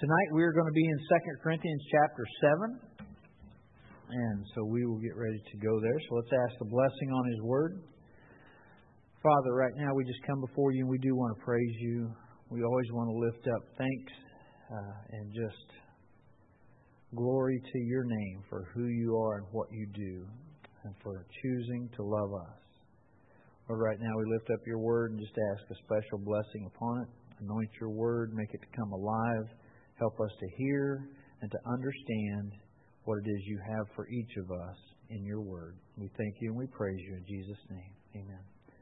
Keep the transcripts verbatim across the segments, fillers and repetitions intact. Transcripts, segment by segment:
Tonight we are going to be in Second Corinthians chapter seven. And so we will get ready to go there. So let's ask the blessing on His Word. Father, right now we just come before You and we do want to praise You. We always want to lift up thanks uh, and just glory to Your name for who You are and what You do and for choosing to love us. Lord, right now we lift up Your Word and just ask a special blessing upon it. Anoint Your Word, make it to come alive. Help us to hear and to understand what it is You have for each of us in Your Word. We thank You and we praise You in Jesus' name. Amen.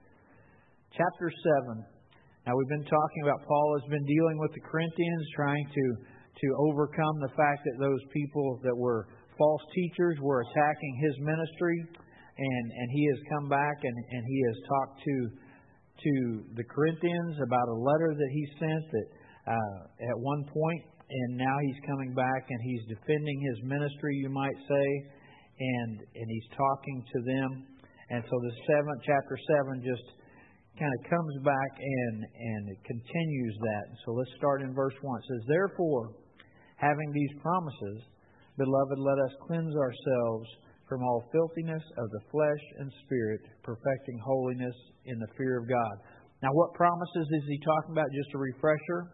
Chapter seven. Now we've been talking about Paul has been dealing with the Corinthians, trying to, to overcome the fact that those people that were false teachers were attacking his ministry. And, and he has come back and, and he has talked to, to the Corinthians about a letter that he sent that uh, at one point. And now he's coming back and he's defending his ministry, you might say, and and he's talking to them. And so the seventh chapter seven just kind of comes back and and it continues that. So let's start in verse one. It says, "Therefore, having these promises, beloved, let us cleanse ourselves from all filthiness of the flesh and spirit, perfecting holiness in the fear of God." Now, what promises is he talking about? Just a refresher.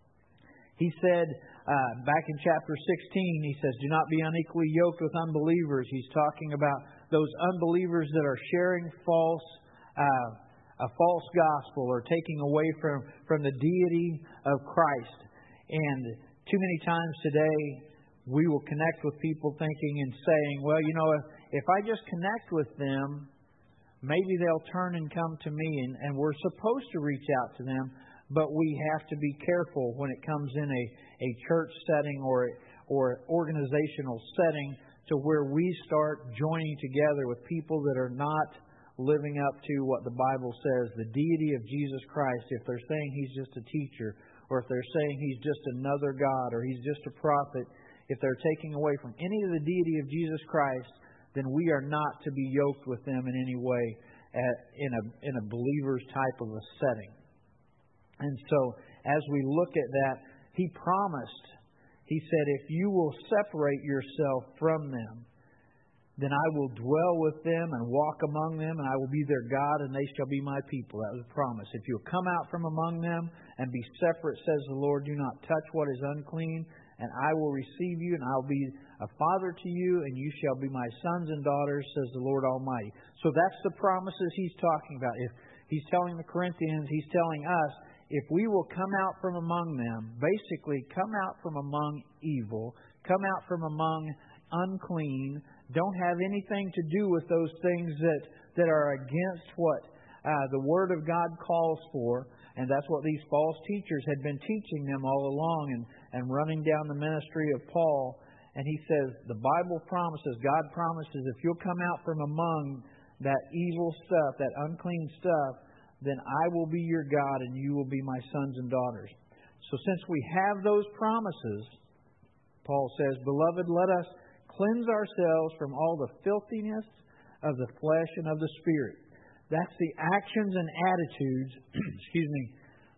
He said uh, back in chapter sixteen, he says, "Do not be unequally yoked with unbelievers." He's talking about those unbelievers that are sharing false, uh, a false gospel or taking away from, from the deity of Christ. And too many times today, we will connect with people thinking and saying, well, you know, if, if I just connect with them, maybe they'll turn and come to me. And, and we're supposed to reach out to them. But we have to be careful when it comes in a, a church setting or or organizational setting to where we start joining together with people that are not living up to what the Bible says, the deity of Jesus Christ. If they're saying He's just a teacher, or if they're saying He's just another God, or He's just a prophet, if they're taking away from any of the deity of Jesus Christ, then we are not to be yoked with them in any way at, in a in a believer's type of a setting. And so, as we look at that, He promised, He said, if you will separate yourself from them, then I will dwell with them and walk among them, and I will be their God, and they shall be my people. That was a promise. If you'll come out from among them and be separate, says the Lord, do not touch what is unclean, and I will receive you, and I'll be a father to you, and you shall be my sons and daughters, says the Lord Almighty. So that's the promises He's talking about. If He's telling the Corinthians, He's telling us, if we will come out from among them, basically come out from among evil, come out from among unclean, don't have anything to do with those things that, that are against what uh, the Word of God calls for. And that's what these false teachers had been teaching them all along and, and running down the ministry of Paul. And he says, the Bible promises, God promises, if you'll come out from among that evil stuff, that unclean stuff, then I will be your God and you will be my sons and daughters. So since we have those promises, Paul says, beloved, let us cleanse ourselves from all the filthiness of the flesh and of the spirit. That's the actions and attitudes, excuse me,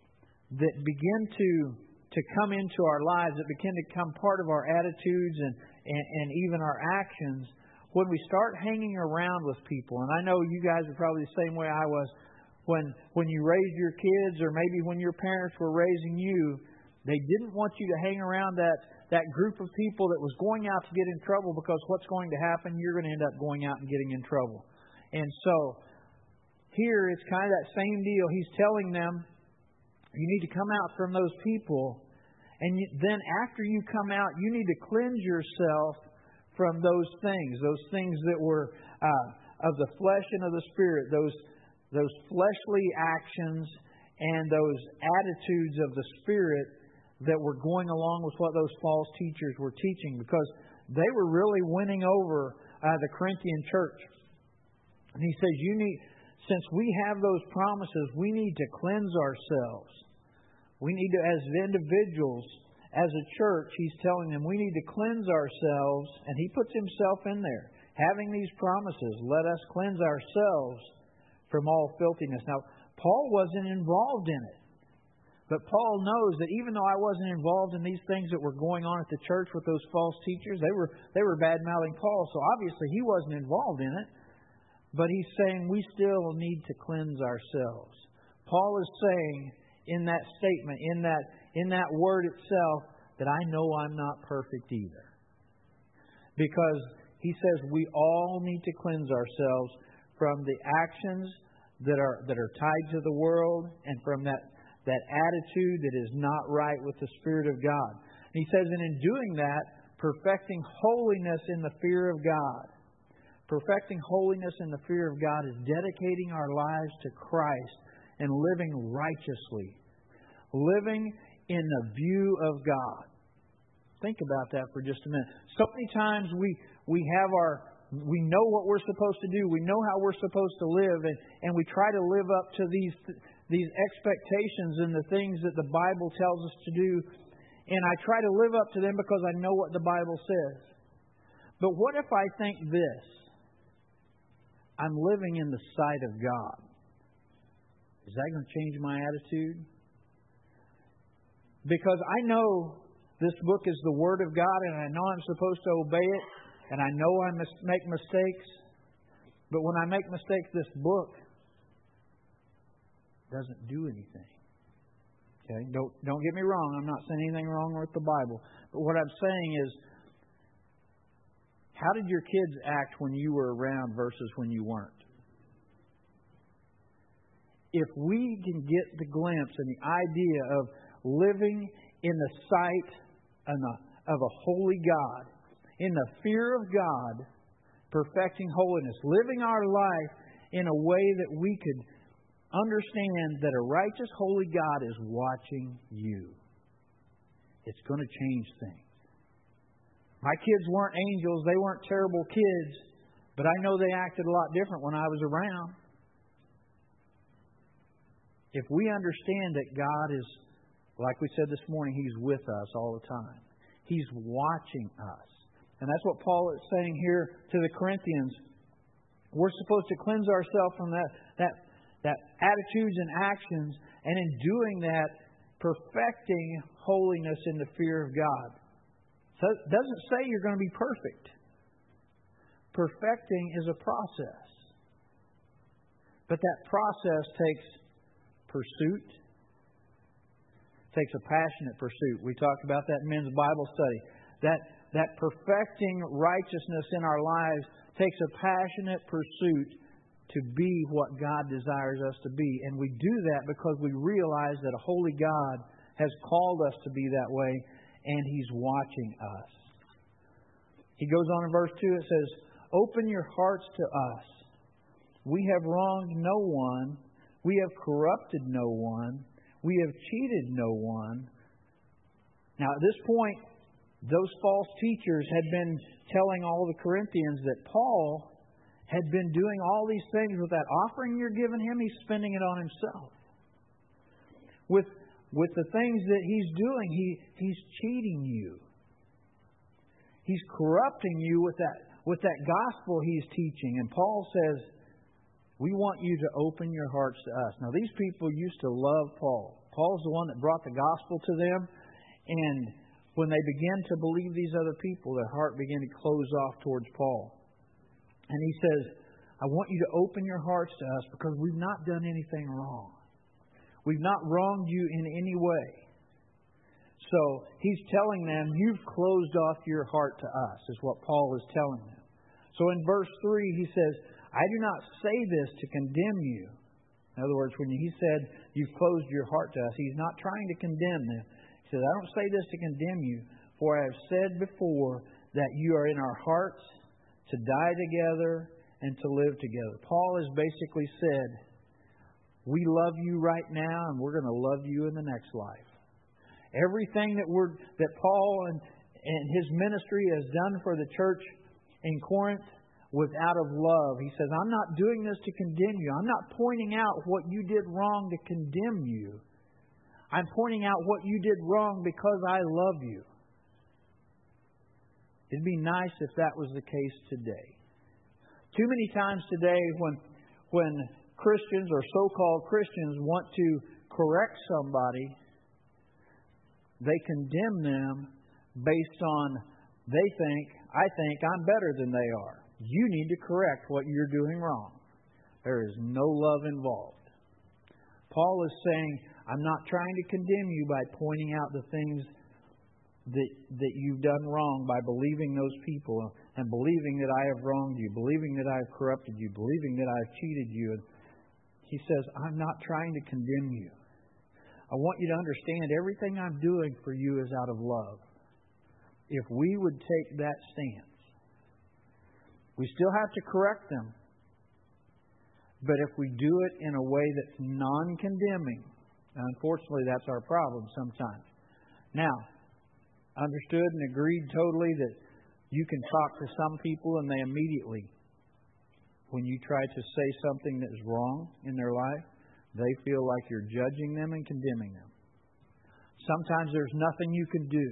that begin to, to come into our lives, that begin to become part of our attitudes and, and, and even our actions when we start hanging around with people. And I know you guys are probably the same way I was. When when you raised your kids, or maybe when your parents were raising you, they didn't want you to hang around that, that group of people that was going out to get in trouble, because what's going to happen? You're going to end up going out and getting in trouble. And so here it's kind of that same deal. He's telling them, you need to come out from those people. And you, then after you come out, you need to cleanse yourself from those things, those things that were uh, of the flesh and of the spirit, those those fleshly actions and those attitudes of the Spirit that were going along with what those false teachers were teaching, because they were really winning over uh, the Corinthian church. And he says, you need, since we have those promises, we need to cleanse ourselves. We need to, as individuals, as a church, he's telling them we need to cleanse ourselves, and he puts himself in there. Having these promises, let us cleanse ourselves from all filthiness. Now, Paul wasn't involved in it. But Paul knows that even though I wasn't involved in these things that were going on at the church with those false teachers, they were they were bad-mouthing Paul, so obviously he wasn't involved in it. But he's saying we still need to cleanse ourselves. Paul is saying in that statement, in that in that word itself, that I know I'm not perfect either. Because he says we all need to cleanse ourselves from the actions that are that are tied to the world and from that that attitude that is not right with the Spirit of God. And he says, and in doing that, perfecting holiness in the fear of God. Perfecting holiness in the fear of God is dedicating our lives to Christ and living righteously. Living in the view of God. Think about that for just a minute. So many times we, we have our, we know what we're supposed to do. We know how we're supposed to live, and, and we try to live up to these these expectations and the things that the Bible tells us to do. And I try to live up to them because I know what the Bible says. But what if I think this? I'm living in the sight of God. Is that going to change my attitude? Because I know this book is the Word of God, and I know I'm supposed to obey it, and I know I must make mistakes. But when I make mistakes, this book doesn't do anything. Okay? Don't don't get me wrong. I'm not saying anything wrong with the Bible. But what I'm saying is, how did your kids act when you were around versus when you weren't? If we can get the glimpse and the idea of living in the sight of a holy God, in the fear of God, perfecting holiness, living our life in a way that we could understand that a righteous, holy God is watching you. It's going to change things. My kids weren't angels. They weren't terrible kids. But I know they acted a lot different when I was around. If we understand that God is, like we said this morning, He's with us all the time. He's watching us. And that's what Paul is saying here to the Corinthians. We're supposed to cleanse ourselves from that, that, that attitudes and actions, and in doing that, perfecting holiness in the fear of God. So it doesn't say you're going to be perfect. Perfecting is a process. But that process takes pursuit. Takes a passionate pursuit. We talked about that in men's Bible study. That, that perfecting righteousness in our lives takes a passionate pursuit to be what God desires us to be. And we do that because we realize that a holy God has called us to be that way, and He's watching us. He goes on in verse two, it says, "Open your hearts to us. We have wronged no one. We have corrupted no one. We have cheated no one." Now at this point, those false teachers had been telling all the Corinthians that Paul had been doing all these things with that offering you're giving him. He's spending it on himself. With with the things that he's doing, he he's cheating you. He's corrupting you with that with that gospel he's teaching. And Paul says, we want you to open your hearts to us. Now, these people used to love Paul. Paul's the one that brought the gospel to them. And when they began to believe these other people, their heart began to close off towards Paul. And he says, I want you to open your hearts to us because we've not done anything wrong. We've not wronged you in any way. So he's telling them, you've closed off your heart to us, is what Paul is telling them. So in verse three, he says, I do not say this to condemn you. In other words, when he said, you've closed your heart to us, he's not trying to condemn them. He says, I don't say this to condemn you, for I have said before that you are in our hearts to die together and to live together. Paul has basically said, we love you right now and we're going to love you in the next life. Everything that we're that Paul and, and his ministry has done for the church in Corinth was out of love. He says, I'm not doing this to condemn you. I'm not pointing out what you did wrong to condemn you. I'm pointing out what you did wrong because I love you. It'd be nice if that was the case today. Too many times today when when Christians or so-called Christians want to correct somebody, they condemn them based on, they think, I think I'm better than they are. You need to correct what you're doing wrong. There is no love involved. Paul is saying, I'm not trying to condemn you by pointing out the things that, that you've done wrong by believing those people and believing that I have wronged you, believing that I have corrupted you, believing that I have cheated you. And he says, I'm not trying to condemn you. I want you to understand everything I'm doing for you is out of love. If we would take that stance, we still have to correct them. But if we do it in a way that's non-condemning, unfortunately that's our problem sometimes. Now, understood and agreed totally that you can talk to some people and they immediately, when you try to say something that is wrong in their life, they feel like you're judging them and condemning them. Sometimes there's nothing you can do.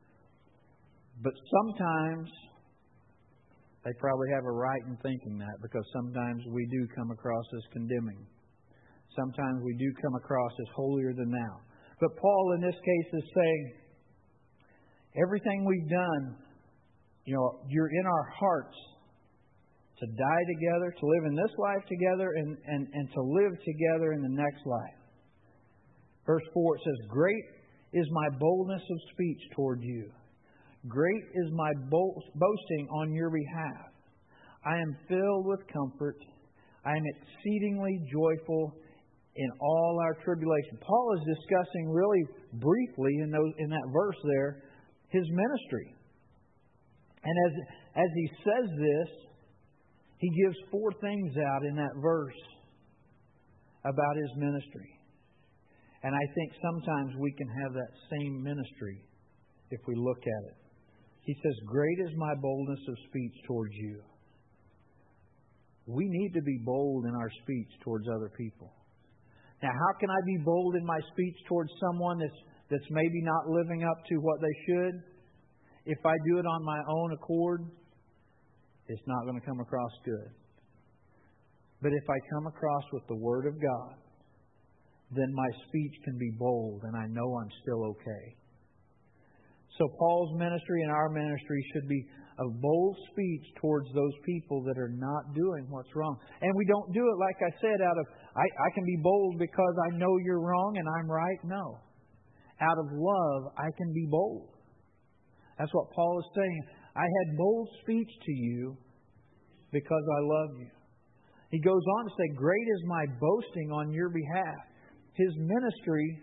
But sometimes they probably have a right in thinking that, because sometimes we do come across as condemning. Sometimes we do come across as holier than thou. But Paul in this case is saying, everything we've done, you know, you're in our hearts to die together, to live in this life together, and, and, and to live together in the next life. Verse four, it says, great is my boldness of speech toward you. Great is my boasting on your behalf. I am filled with comfort. I am exceedingly joyful in all our tribulation. Paul is discussing really briefly in those in that verse there his ministry. And as as he says this, he gives four things out in that verse about his ministry. And I think sometimes we can have that same ministry if we look at it. He says, great is my boldness of speech towards you. We need to be bold in our speech towards other people. Now, how can I be bold in my speech towards someone that's, that's maybe not living up to what they should? If I do it on my own accord, it's not going to come across good. But if I come across with the Word of God, then my speech can be bold and I know I'm still okay. So Paul's ministry and our ministry should be a bold speech towards those people that are not doing what's wrong. And we don't do it, like I said, out of, I, I can be bold because I know you're wrong and I'm right. No. Out of love, I can be bold. That's what Paul is saying. I had bold speech to you because I love you. He goes on to say, great is my boasting on your behalf. His ministry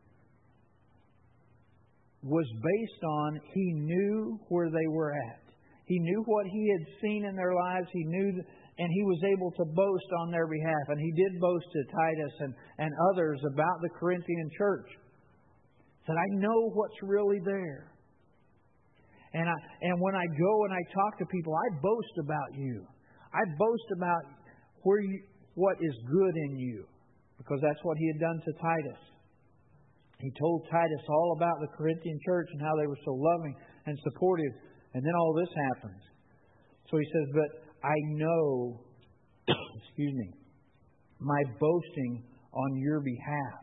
was based on he knew where they were at. He knew what he had seen in their lives. He knew, th- and he was able to boast on their behalf. And he did boast to Titus and, and others about the Corinthian church. He said, I know what's really there. And I, and when I go and I talk to people, I boast about you. I boast about where you, what is good in you, because that's what he had done to Titus. He told Titus all about the Corinthian church and how they were so loving and supportive. And then all this happens. So he says, but I know, excuse me, my boasting on your behalf.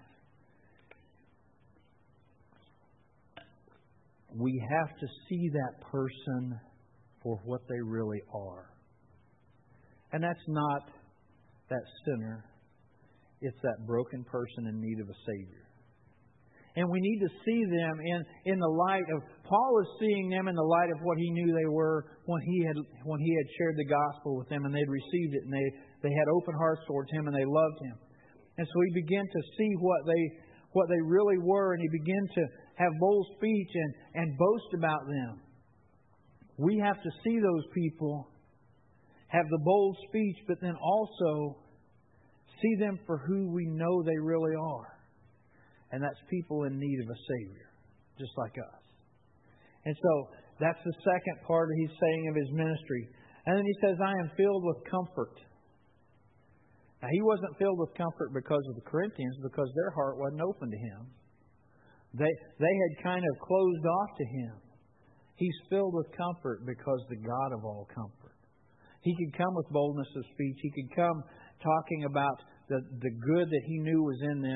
We have to see that person for what they really are. And that's not that sinner. It's that broken person in need of a Savior. And we need to see them in, in the light of, Paul is seeing them in the light of what he knew they were when he had when he had shared the gospel with them and they'd received it and they, they had open hearts towards him and they loved him. And so he began to see what they what they really were, and he began to have bold speech and, and boast about them. We have to see those people, have the bold speech, but then also see them for who we know they really are. And that's people in need of a Savior, just like us. And so that's the second part that he's saying of his ministry. And then he says, I am filled with comfort. Now, he wasn't filled with comfort because of the Corinthians, because their heart wasn't open to him. They, they had kind of closed off to him. He's filled with comfort because the God of all comfort. He could come with boldness of speech. He could come talking about the, the good that he knew was in them.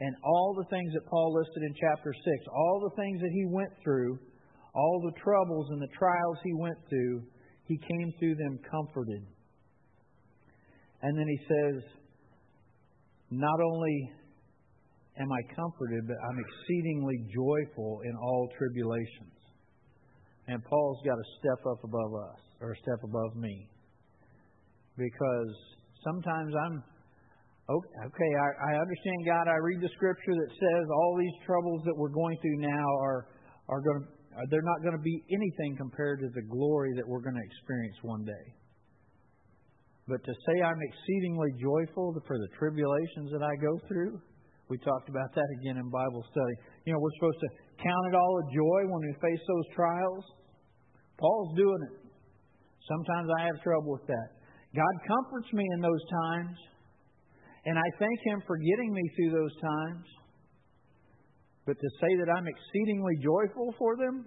And all the things that Paul listed in chapter six, all the things that he went through, all the troubles and the trials he went through, he came through them comforted. And then he says, not only am I comforted, but I'm exceedingly joyful in all tribulations. And Paul's got to step up above us, or a step above me. Because sometimes I'm, okay, I, I understand God. I read the scripture that says all these troubles that we're going through now are, are going to, they're not going to be anything compared to the glory that we're going to experience one day. But to say I'm exceedingly joyful for the tribulations that I go through, we talked about that again in Bible study. You know, we're supposed to count it all a joy when we face those trials. Paul's doing it. Sometimes I have trouble with that. God comforts me in those times, and I thank Him for getting me through those times. But to say that I'm exceedingly joyful for them,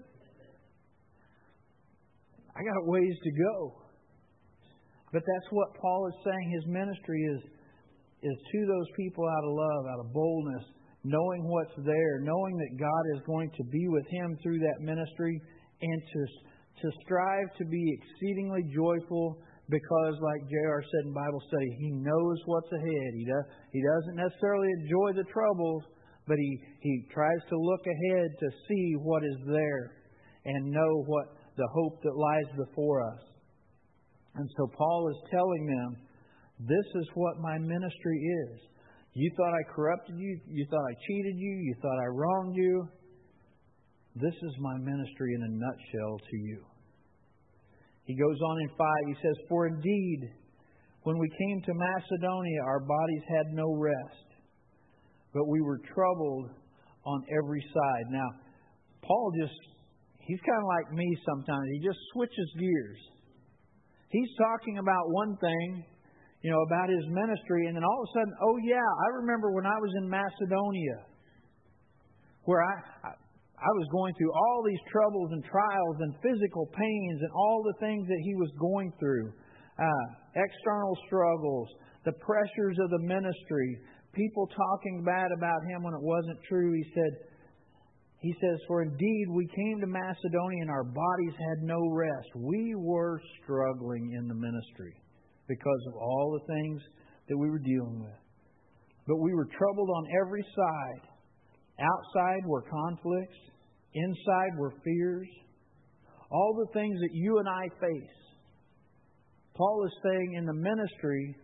I got a ways to go. But that's what Paul is saying. His ministry is, is to those people out of love, out of boldness, knowing what's there, knowing that God is going to be with him through that ministry, and to, to strive to be exceedingly joyful because, like J R said in Bible study, he knows what's ahead. He, does, he doesn't necessarily enjoy the troubles, but he, he tries to look ahead to see what is there and know what the hope that lies before us. And so Paul is telling them, this is what my ministry is. You thought I corrupted you. You thought I cheated you. You thought I wronged you. This is my ministry in a nutshell to you. He goes on in five. He says, for indeed, when we came to Macedonia, our bodies had no rest, but we were troubled on every side. Now, Paul just, he's kind of like me sometimes. He just switches gears. He's talking about one thing, you know, about his ministry, and then all of a sudden, oh yeah, I remember when I was in Macedonia, where I, I, I was going through all these troubles and trials and physical pains and all the things that he was going through, uh, external struggles, the pressures of the ministry, people talking bad about him when it wasn't true. He said, He says, for indeed we came to Macedonia and our bodies had no rest. We were struggling in the ministry because of all the things that we were dealing with. But we were troubled on every side. Outside were conflicts. Inside were fears. All the things that you and I face. Paul is saying in the ministry,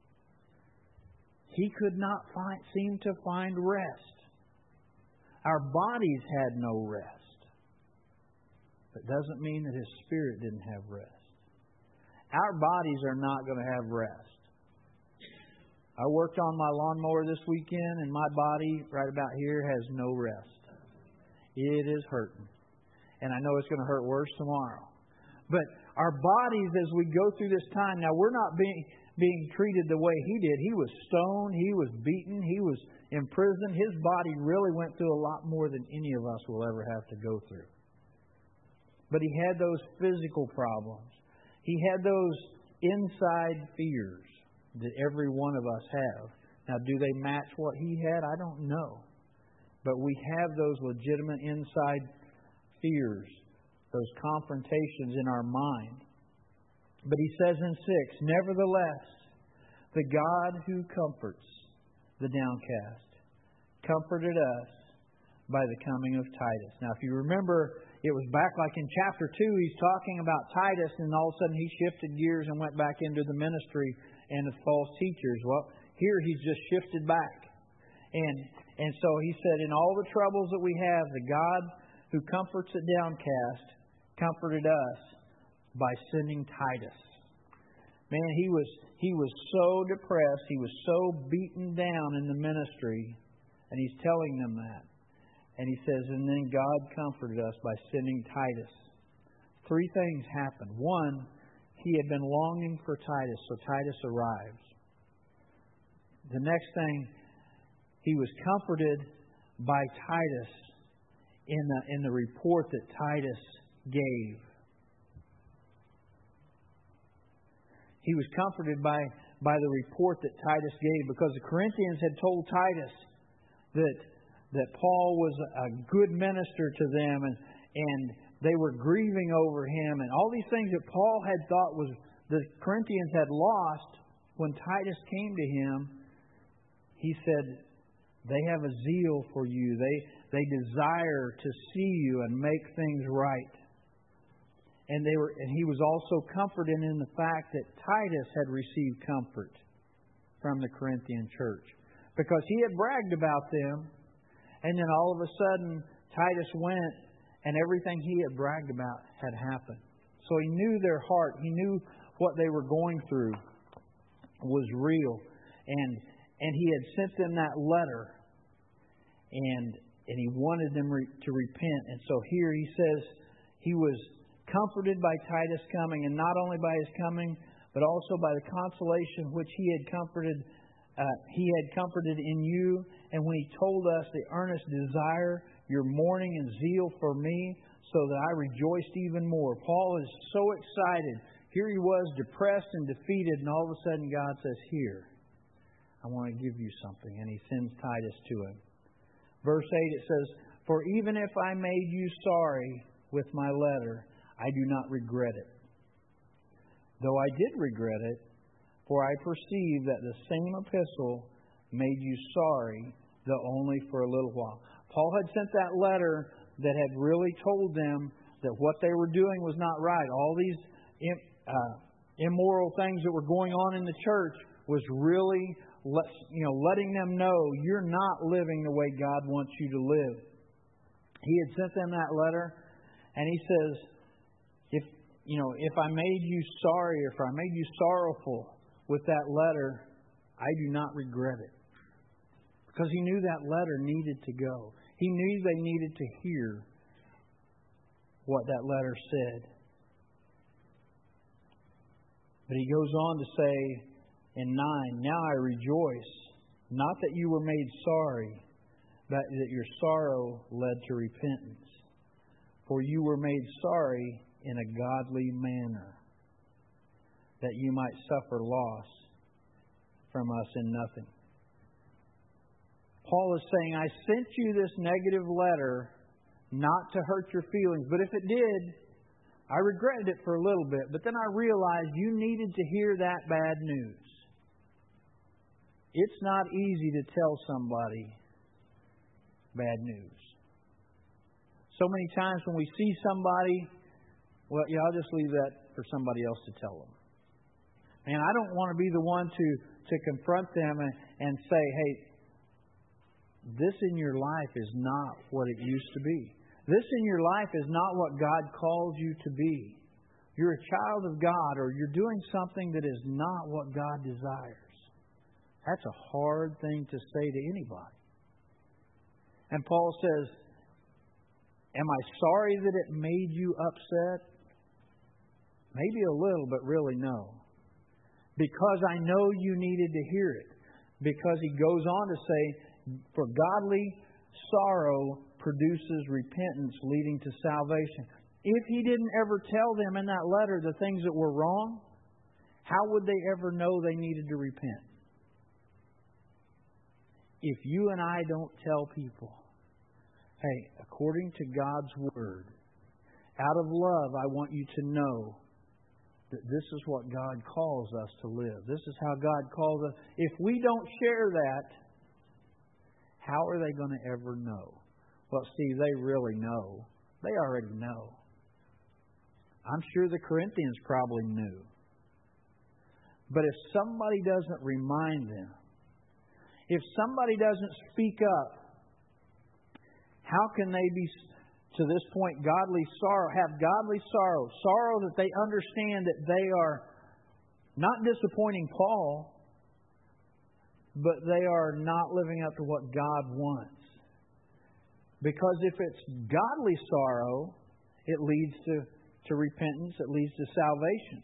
he could not find, seem to find rest. Our bodies had no rest. But it doesn't mean that his spirit didn't have rest. Our bodies are not going to have rest. I worked on my lawnmower this weekend, and my body right about here has no rest. It is hurting. And I know it's going to hurt worse tomorrow. But our bodies, as we go through this time, now we're not being, being treated the way he did. He was stoned. He was beaten. He was in prison. His body really went through a lot more than any of us will ever have to go through. But he had those physical problems. He had those inside fears that every one of us have. Now, do they match what he had? I don't know. But we have those legitimate inside fears, those confrontations in our mind. But he says in six, nevertheless, the God who comforts the downcast comforted us by the coming of Titus. Now, if you remember, it was back like in chapter two, he's talking about Titus, and all of a sudden he shifted gears and went back into the ministry and the false teachers. Well, here he's just shifted back. And and so he said, in all the troubles that we have, the God who comforts the downcast comforted us by sending Titus. Man, he was he was so depressed, he was so beaten down in the ministry, and he's telling them that. And he says, and then God comforted us by sending Titus. Three things happened. One, he had been longing for Titus, so Titus arrives. The next thing, he was comforted by Titus in the, in the report that Titus gave. He was comforted by, by the report that Titus gave, because the Corinthians had told Titus, that that Paul was a good minister to them, and and they were grieving over him, and all these things that Paul had thought was the Corinthians had lost. When Titus came to him, he said, they have a zeal for you. They they desire to see you and make things right. And they were, and he was also comforted in the fact that Titus had received comfort from the Corinthian church, because he had bragged about them, and then all of a sudden Titus went, and everything he had bragged about had happened. So he knew their heart. He knew what they were going through was real, and and he had sent them that letter, and and he wanted them re, to repent. And so here he says he was comforted by Titus coming, and not only by his coming, but also by the consolation which he had comforted, uh, he had comforted in you. And when he told us the earnest desire, your mourning and zeal for me, so that I rejoiced even more. Paul is so excited. Here he was, depressed and defeated, and all of a sudden God says, here, I want to give you something. And he sends Titus to him. Verse eight, it says, for even if I made you sorry with my letter, I do not regret it. Though I did regret it, for I perceive that the same epistle made you sorry, though only for a little while. Paul had sent that letter that had really told them that what they were doing was not right. All these uh, immoral things that were going on in the church was really, let, you know, letting them know you're not living the way God wants you to live. He had sent them that letter, and he says, if you know, if I made you sorry, if I made you sorrowful with that letter, I do not regret it. Because he knew that letter needed to go. He knew they needed to hear what that letter said. But he goes on to say in nine, now I rejoice, not that you were made sorry, but that your sorrow led to repentance. For you were made sorry in a godly manner, that you might suffer loss from us in nothing. Paul is saying, I sent you this negative letter not to hurt your feelings, but if it did, I regretted it for a little bit, but then I realized you needed to hear that bad news. It's not easy to tell somebody bad news. So many times when we see somebody, well, yeah, I'll just leave that for somebody else to tell them. And I don't want to be the one to, to confront them and, and say, hey, this in your life is not what it used to be. This in your life is not what God calls you to be. You're a child of God, or you're doing something that is not what God desires. That's a hard thing to say to anybody. And Paul says, am I sorry that it made you upset? Maybe a little, but really no. Because I know you needed to hear it. Because he goes on to say, for godly sorrow produces repentance leading to salvation. If he didn't ever tell them in that letter the things that were wrong, how would they ever know they needed to repent? If you and I don't tell people, hey, according to God's Word, out of love, I want you to know that this is what God calls us to live. This is how God calls us. If we don't share that, how are they going to ever know? Well, see, they really know. They already know. I'm sure the Corinthians probably knew. But if somebody doesn't remind them, if somebody doesn't speak up, how can they be, to this point, godly sorrow, have godly sorrow, sorrow that they understand that they are not disappointing Paul, but they are not living up to what God wants. Because if it's godly sorrow, it leads to, to repentance, it leads to salvation.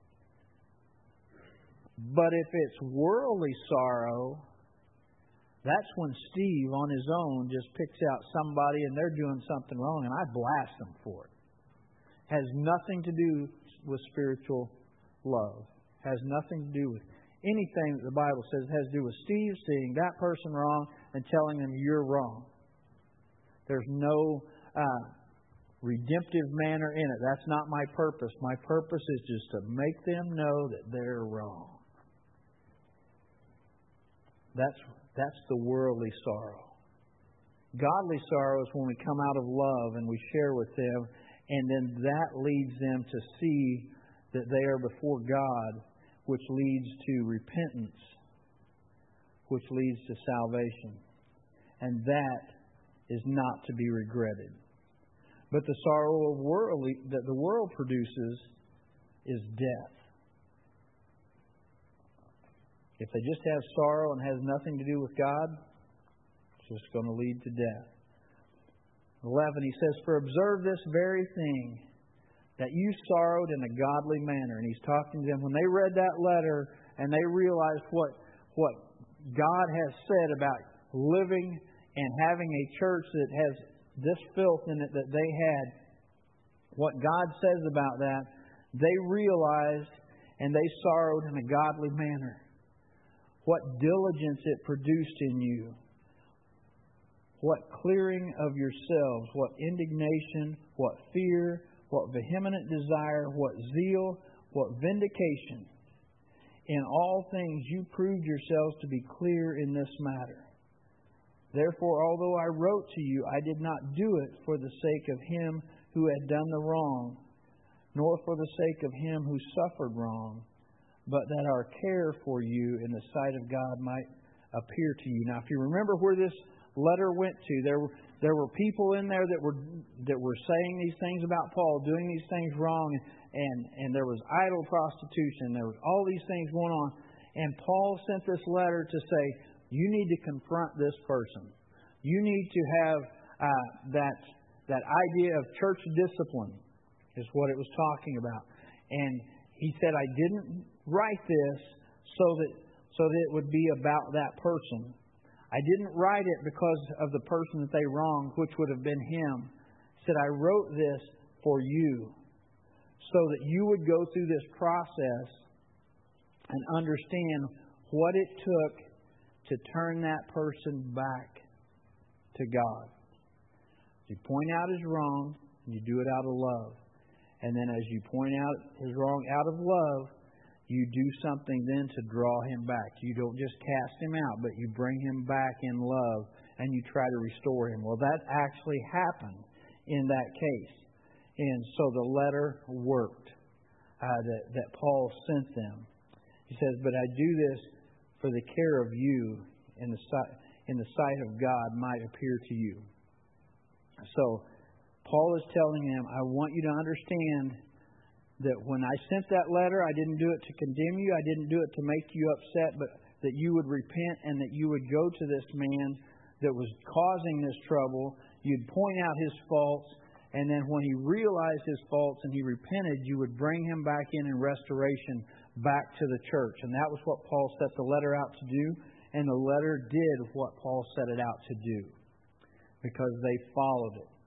But if it's worldly sorrow, that's when Steve on his own just picks out somebody and they're doing something wrong and I blast them for it. Has nothing to do with spiritual love. Has nothing to do with anything that the Bible says. It has to do with Steve seeing that person wrong and telling them you're wrong. There's no uh, redemptive manner in it. That's not my purpose. My purpose is just to make them know that they're wrong. That's, that's the worldly sorrow. Godly sorrow is when we come out of love and we share with them, and then that leads them to see that they are before God, which leads to repentance, which leads to salvation. And that is not to be regretted. But the sorrow of worldly, that the world produces is death. If they just have sorrow and has nothing to do with God, it's just going to lead to death. eleven, he says, "For observe this very thing, that you sorrowed in a godly manner." And he's talking to them. When they read that letter and they realized what, what God has said about living and having a church that has this filth in it that they had, what God says about that, they realized and they sorrowed in a godly manner. What diligence it produced in you. What clearing of yourselves. What indignation. What fear. What vehement desire. What zeal. What vindication. In all things you proved yourselves to be clear in this matter. Therefore, although I wrote to you, I did not do it for the sake of him who had done the wrong, nor for the sake of him who suffered wrong, but that our care for you in the sight of God might appear to you. Now, if you remember where this letter went to, there were, there were people in there that were that were saying these things about Paul, doing these things wrong, and, and there was idol prostitution. There was all these things going on. And Paul sent this letter to say, you need to confront this person. You need to have uh, that that idea of church discipline is what it was talking about. And he said, I didn't write this so that so that it would be about that person. I didn't write it because of the person that they wronged, which would have been him. He said, I wrote this for you so that you would go through this process and understand what it took to turn that person back to God. You point out his wrong, and you do it out of love. And then as you point out his wrong out of love, you do something then to draw him back. You don't just cast him out, but you bring him back in love, and you try to restore him. Well, that actually happened in that case. And so the letter worked uh, that, that Paul sent them. He says, but I do this for the care of you in the sight, in the sight of God might appear to you. So Paul is telling them, I want you to understand that when I sent that letter, I didn't do it to condemn you. I didn't do it to make you upset, but that you would repent and that you would go to this man that was causing this trouble. You'd point out his faults, and then when he realized his faults and he repented, you would bring him back in in restoration back to the church. And that was what Paul set the letter out to do. And the letter did what Paul set it out to do because they followed it.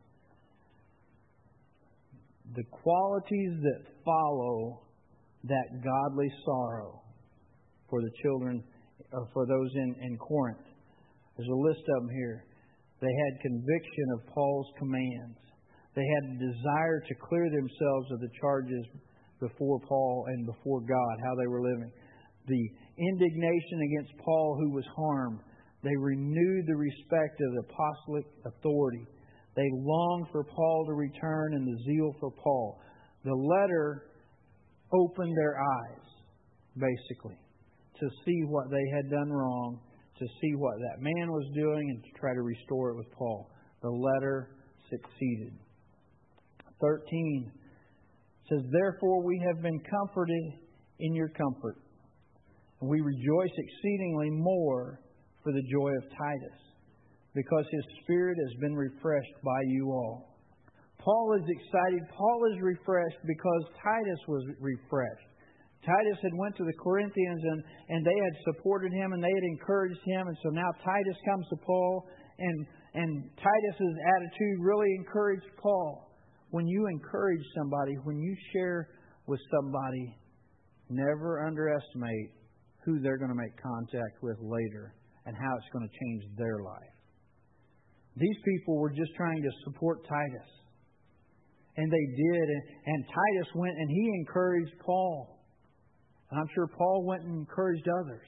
The qualities that follow that godly sorrow for the children, or for those in, in Corinth. There's a list of them here. They had conviction of Paul's commands. They had a desire to clear themselves of the charges before Paul and before God, how they were living. The indignation against Paul who was harmed. They renewed the respect of the apostolic authority. They longed for Paul to return and the zeal for Paul. The letter opened their eyes, basically, to see what they had done wrong, to see what that man was doing, and to try to restore it with Paul. The letter succeeded. thirteen says, therefore we have been comforted in your comfort, and we rejoice exceedingly more for the joy of Titus, because his spirit has been refreshed by you all. Paul is excited. Paul is refreshed because Titus was refreshed. Titus had went to the Corinthians and, and they had supported him and they had encouraged him. And so now Titus comes to Paul, and, and Titus's attitude really encouraged Paul. When you encourage somebody, when you share with somebody, never underestimate who they're going to make contact with later and how it's going to change their life. These people were just trying to support Titus. And they did. And, and Titus went and he encouraged Paul. And I'm sure Paul went and encouraged others.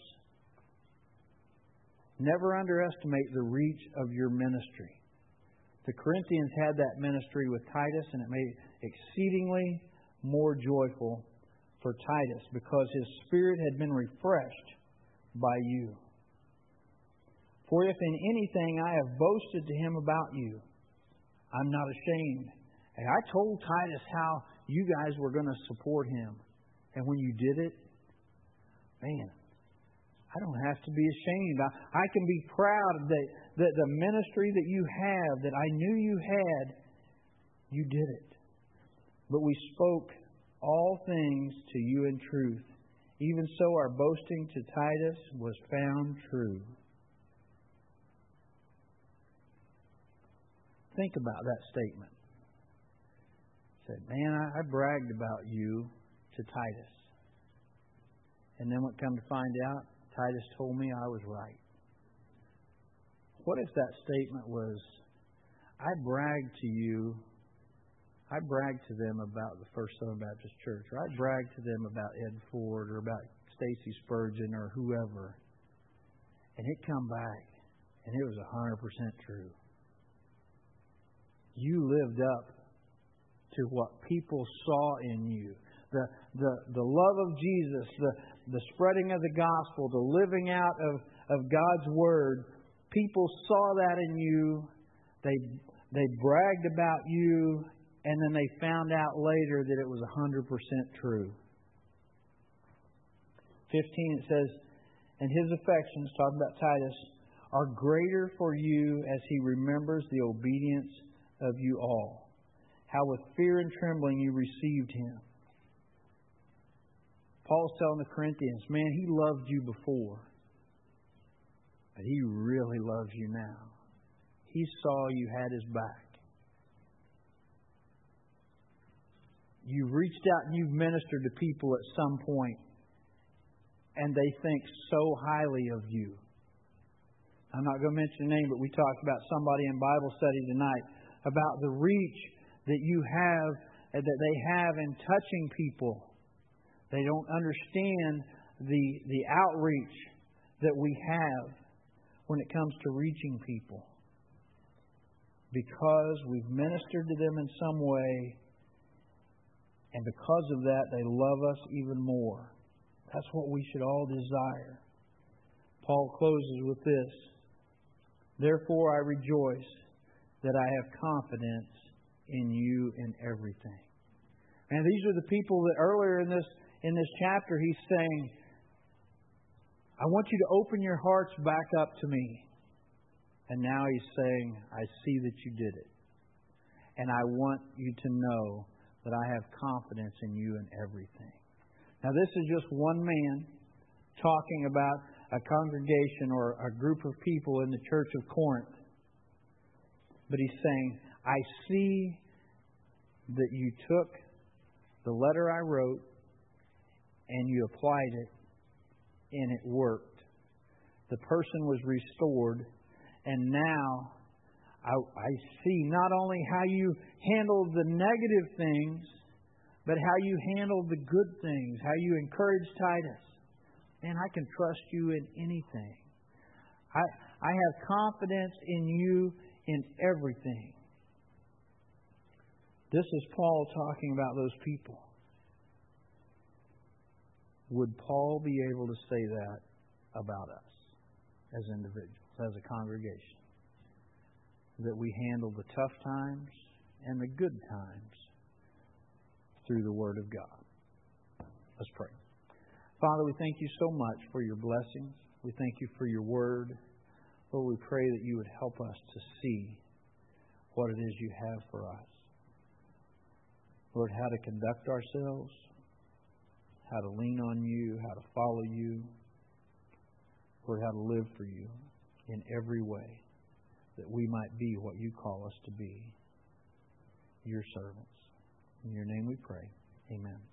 Never underestimate the reach of your ministry. The Corinthians had that ministry with Titus, and it made it exceedingly more joyful for Titus because his spirit had been refreshed by you. For if in anything I have boasted to him about you, I'm not ashamed. And I told Titus how you guys were going to support him. And when you did it, man, I don't have to be ashamed. I, I can be proud that, that the ministry that you have, that I knew you had, you did it. But we spoke all things to you in truth. Even so, our boasting to Titus was found true. Think about that statement. Said, man, I, I bragged about you to Titus. And then what come to find out? Titus told me I was right. What if that statement was, I bragged to you, I bragged to them about the First Southern Baptist Church, or I bragged to them about Ed Ford, or about Stacy Spurgeon, or whoever, and it come back, and it was one hundred percent true. You lived up to what people saw in you. The, the, the love of Jesus, the, the spreading of the gospel, the living out of, of God's Word. People saw that in you. They, they bragged about you, and then they found out later that it was one hundred percent true. fifteen, it says, and his affections, talking about Titus, are greater for you as he remembers the obedience of you all. How with fear and trembling you received him. Paul's telling the Corinthians, man, he loved you before. But he really loves you now. He saw you had his back. You've reached out and you've ministered to people at some point, and they think so highly of you. I'm not going to mention a name, but we talked about somebody in Bible study tonight about the reach that you have, that they have in touching people. They don't understand the, the outreach that we have when it comes to reaching people. Because we've ministered to them in some way, and because of that, they love us even more. That's what we should all desire. Paul closes with this. Therefore I rejoice that I have confidence in you in everything. And these are the people that earlier in this in this chapter he's saying, I want you to open your hearts back up to me. And now he's saying, I see that you did it. And I want you to know that I have confidence in you in everything. Now this is just one man talking about a congregation or a group of people in the church of Corinth. But he's saying, I see that you took the letter I wrote and you applied it and it worked. The person was restored, and now I, I see not only how you handled the negative things, but how you handled the good things, how you encouraged Titus. And I can trust you in anything. I, I have confidence in you in everything. This is Paul talking about those people. Would Paul be able to say that about us as individuals, as a congregation? That we handle the tough times and the good times through the Word of God. Let's pray. Father, we thank you so much for your blessings. We thank you for your Word. Lord, we pray that you would help us to see what it is you have for us. Lord, how to conduct ourselves, how to lean on you, how to follow you. Lord, how to live for you in every way, that we might be what you call us to be, your servants. In your name we pray. Amen.